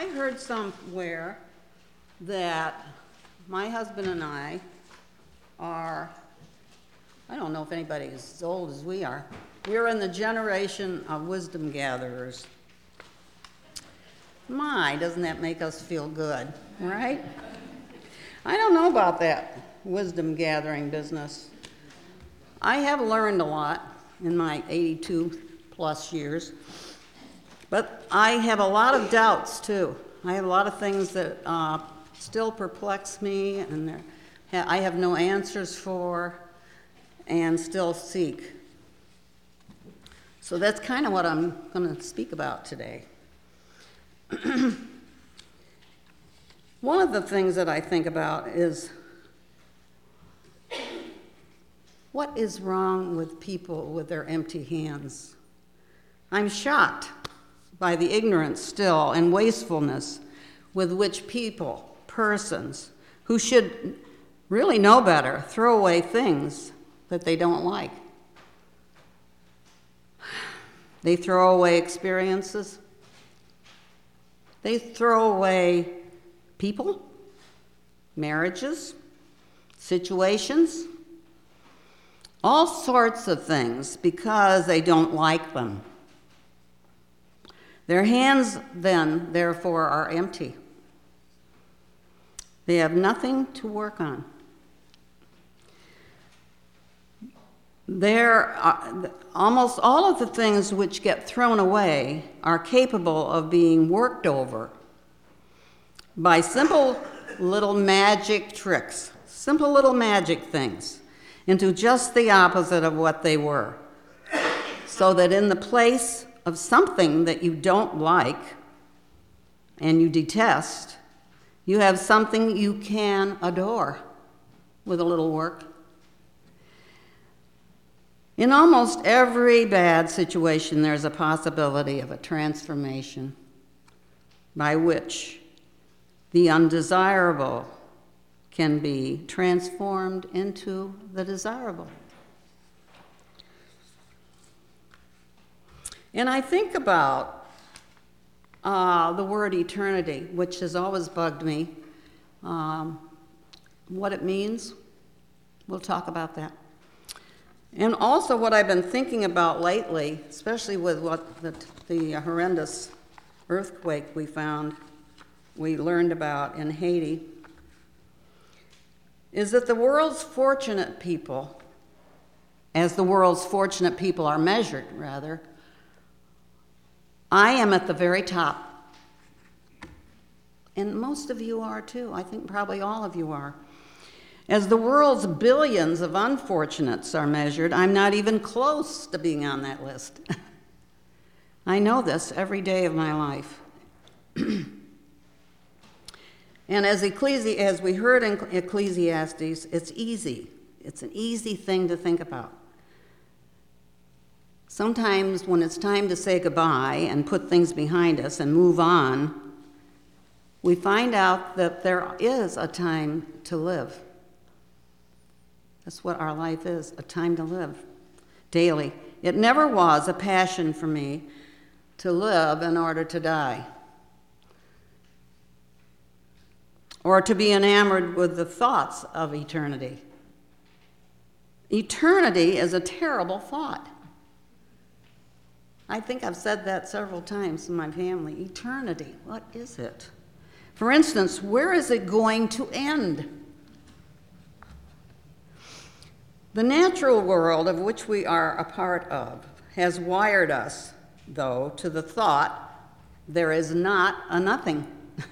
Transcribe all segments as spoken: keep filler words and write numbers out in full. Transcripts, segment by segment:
I heard somewhere that my husband and I are, I don't know if anybody is as old as we are, we're in the generation of wisdom gatherers. My, doesn't that make us feel good, right? I don't know about that wisdom gathering business. I have learned a lot in my eighty-two plus years, but I have a lot of doubts too. I have a lot of things that uh, still perplex me, and I have no answers for, and still seek. So that's kind of what I'm going to speak about today. One of the things that I think about is, what is wrong with people with their empty hands? I'm shocked by the ignorance still and wastefulness with which people, persons, who should really know better, throw away things that they don't like. They throw away experiences. They throw away people, marriages, situations, all sorts of things because they don't like them. Their hands then, therefore, are empty. They have nothing to work on. There are, almost all of the things which get thrown away are capable of being worked over by simple little magic tricks, simple little magic things, into just the opposite of what they were, so that in the place of something that you don't like and you detest, you have something you can adore with a little work. In almost every bad situation, there's a possibility of a transformation by which the undesirable can be transformed into the desirable. And I think about uh, the word eternity, which has always bugged me. Um, what it means, we'll talk about that. And also what I've been thinking about lately, especially with what the, the horrendous earthquake we found, we learned about in Haiti, is that the world's fortunate people, as the world's fortunate people are measured, rather, I am at the very top. And most of you are too. I think probably all of you are. As the world's billions of unfortunates are measured, I'm not even close to being on that list. I know this every day of my life. And as, Ecclesi- as we heard in Ecclesiastes, it's easy. It's an easy thing to think about. Sometimes when it's time to say goodbye and put things behind us and move on, we find out that there is a time to live. That's what our life is, a time to live daily. It never was a passion for me to live in order to die, or to be enamored with the thoughts of eternity. Eternity is a terrible thought. I think I've said that several times in my family. Eternity, what is it? For instance, where is it going to end? The natural world of which we are a part of has wired us, though, to the thought there is not a nothing.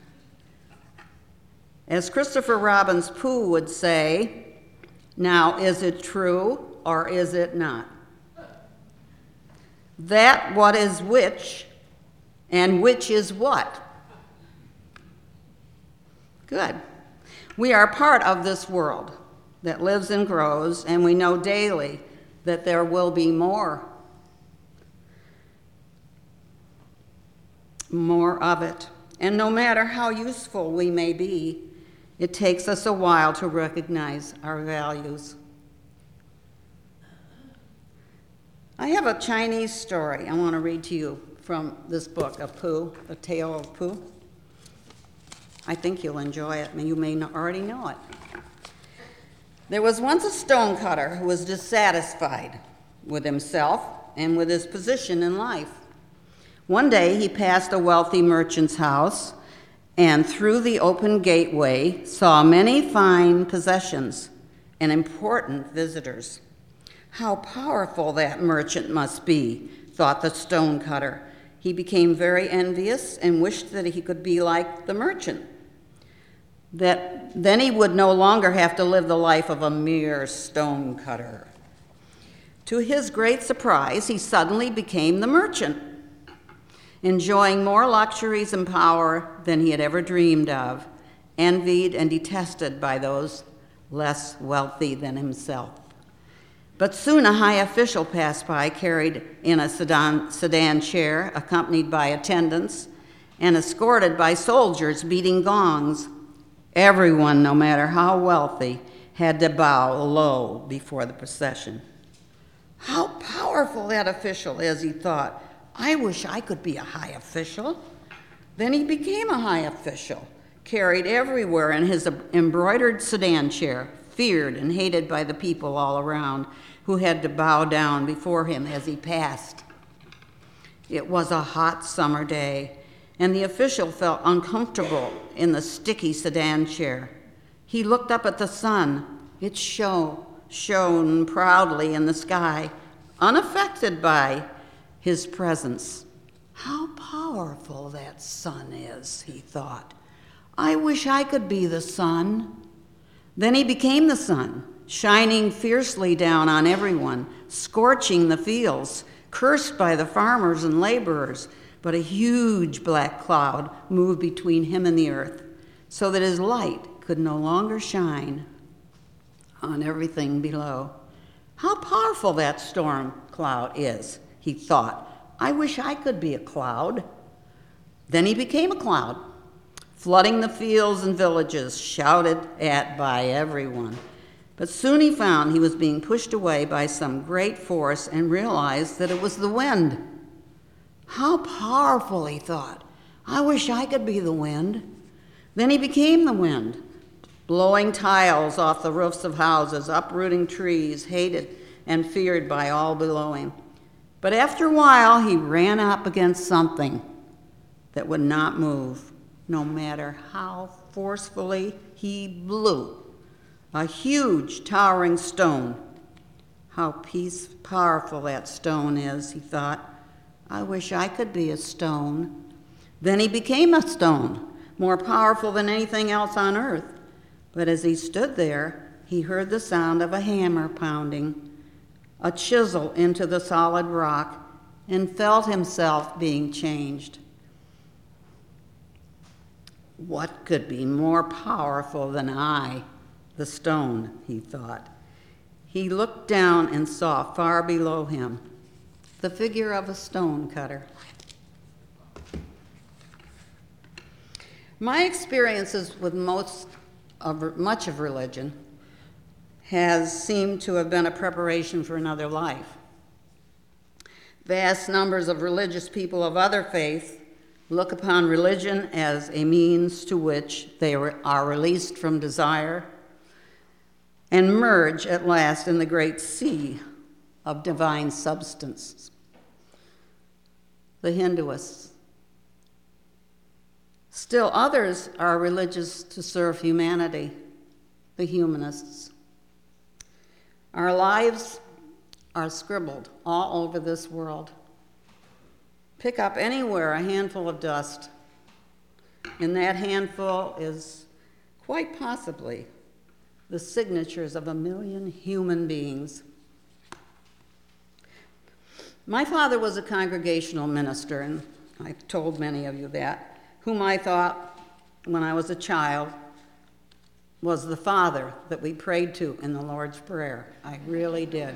As Christopher Robins Pooh would say, now is it true or is it not? That what is which and which is what? Good. We are part of this world that lives and grows, and we know daily that there will be more. More of it. And no matter how useful we may be, it takes us a while to recognize our values. I have a Chinese story I want to read to you from this book of Pooh, The Tale of Pooh. I think you'll enjoy it. I mean, you may not already know it. There was once a stonecutter who was dissatisfied with himself and with his position in life. One day he passed a wealthy merchant's house and through the open gateway saw many fine possessions and important visitors. How powerful that merchant must be, thought the stonecutter. He became very envious and wished that he could be like the merchant. That then he would no longer have to live the life of a mere stonecutter. To his great surprise, he suddenly became the merchant, enjoying more luxuries and power than he had ever dreamed of, envied and detested by those less wealthy than himself. But soon a high official passed by, carried in a sedan, sedan chair, accompanied by attendants, and escorted by soldiers beating gongs. Everyone, no matter how wealthy, had to bow low before the procession. How powerful that official is, he thought. I wish I could be a high official. Then he became a high official, carried everywhere in his embroidered sedan chair, feared and hated by the people all around, who had to bow down before him as he passed. It was a hot summer day, and the official felt uncomfortable in the sticky sedan chair. He looked up at the sun. It shone, shone proudly in the sky, unaffected by his presence. How powerful that sun is, he thought. I wish I could be the sun. Then he became the sun, shining fiercely down on everyone, scorching the fields, cursed by the farmers and laborers. But a huge black cloud moved between him and the earth, so that his light could no longer shine on everything below. How powerful that storm cloud is, he thought. I wish I could be a cloud. Then he became a cloud, flooding the fields and villages, shouted at by everyone. But soon he found he was being pushed away by some great force and realized that it was the wind. How powerful, he thought. I wish I could be the wind. Then he became the wind, blowing tiles off the roofs of houses, uprooting trees, hated and feared by all below him. But after a while, he ran up against something that would not move, no matter how forcefully he blew. A huge, towering stone. How peace, powerful that stone is, he thought. I wish I could be a stone. Then he became a stone, more powerful than anything else on earth. But as he stood there, he heard the sound of a hammer pounding, a chisel into the solid rock, and felt himself being changed. What could be more powerful than I, the stone, he thought. He looked down and saw far below him the figure of a stonecutter. My experiences with most of, much of religion has seemed to have been a preparation for another life. Vast numbers of religious people of other faiths look upon religion as a means to which they are released from desire and merge at last in the great sea of divine substance. The Hinduists. Still others are religious to serve humanity, the humanists. Our lives are scribbled all over this world. Pick up anywhere a handful of dust, and that handful is quite possibly the signatures of a million human beings. My father was a congregational minister, and I've told many of you that, whom I thought, when I was a child, was the Father that we prayed to in the Lord's Prayer. I really did.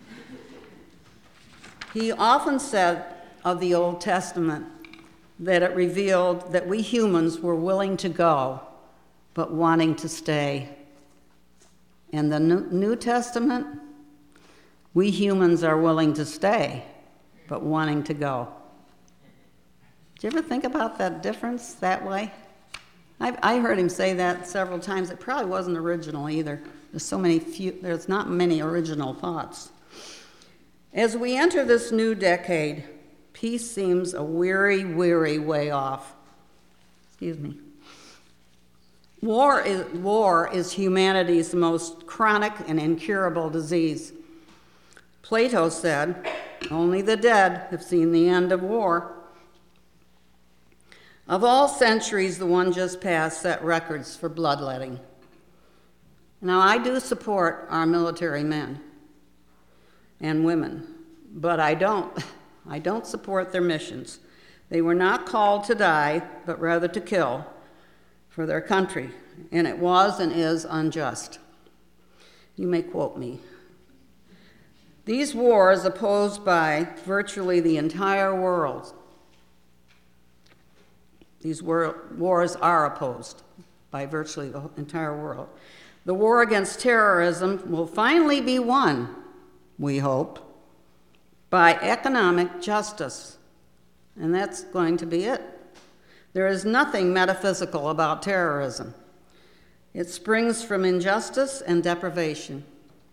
He often said of the Old Testament that it revealed that we humans were willing to go, but wanting to stay. In the New Testament, we humans are willing to stay, but wanting to go. Do you ever think about that difference that way? I, I heard him say that several times. It probably wasn't original either. There's so many few, there's not many original thoughts. As we enter this new decade, peace seems a weary, weary way off. Excuse me. War is, war is humanity's most chronic and incurable disease. Plato said, "Only the dead have seen the end of war." Of all centuries, the one just passed set records for bloodletting. Now, I do support our military men and women, but I don't, I don't support their missions. They were not called to die, but rather to kill for their country, and it was and is unjust. You may quote me. These wars, opposed by virtually the entire world, these war, wars are opposed by virtually the entire world. The war against terrorism will finally be won, we hope, by economic justice, and that's going to be it. There is nothing metaphysical about terrorism. It springs from injustice and deprivation.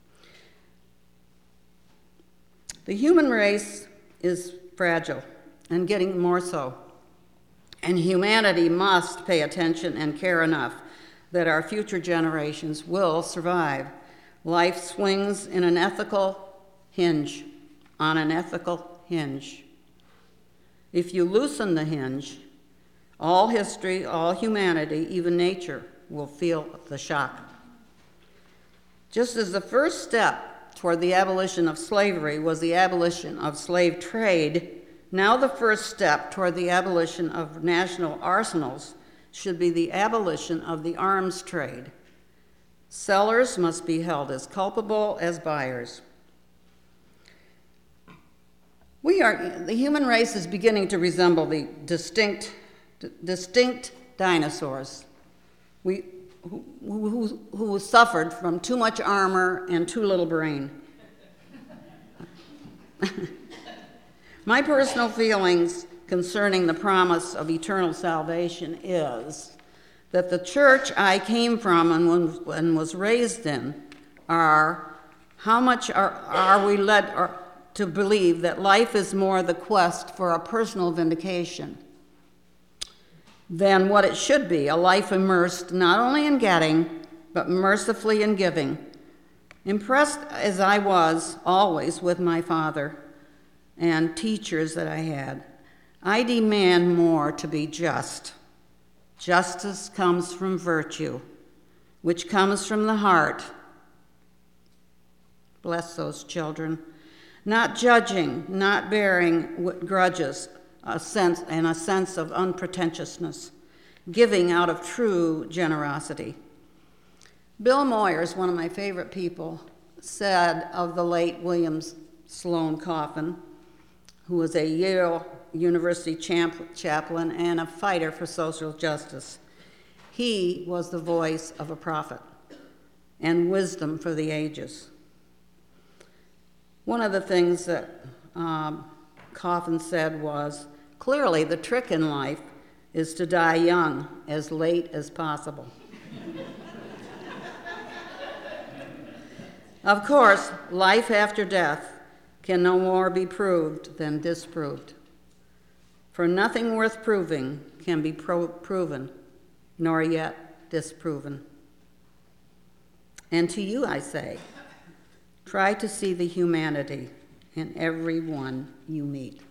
The human race is fragile and getting more so. And humanity must pay attention and care enough that our future generations will survive. Life swings in an ethical hinge, on an ethical hinge. If you loosen the hinge, all history, all humanity, even nature, will feel the shock. Just as the first step toward the abolition of slavery was the abolition of slave trade, now the first step toward the abolition of national arsenals should be the abolition of the arms trade. Sellers must be held as culpable as buyers. We are, the human race is beginning to resemble the distinct, d- distinct dinosaurs we, who, who, who suffered from too much armor and too little brain. My personal feelings concerning the promise of eternal salvation is that the church I came from and, and was raised in are, how much are, are we led or, to believe that life is more the quest for a personal vindication than what it should be, a life immersed not only in getting, but mercifully in giving. Impressed as I was always with my father and teachers that I had, I demand more to be just. Justice comes from virtue, which comes from the heart. Bless those children. Not judging, not bearing grudges, a sense, and a sense of unpretentiousness, giving out of true generosity. Bill Moyers, one of my favorite people, said of the late William Sloane Coffin, who was a Yale University champ- chaplain and a fighter for social justice, he was the voice of a prophet and wisdom for the ages. One of the things that um, Coffin said was, clearly the trick in life is to die young, as late as possible. Of course, life after death can no more be proved than disproved. For nothing worth proving can be pro- proven, nor yet disproven. And to you I say, try to see the humanity in every one you meet.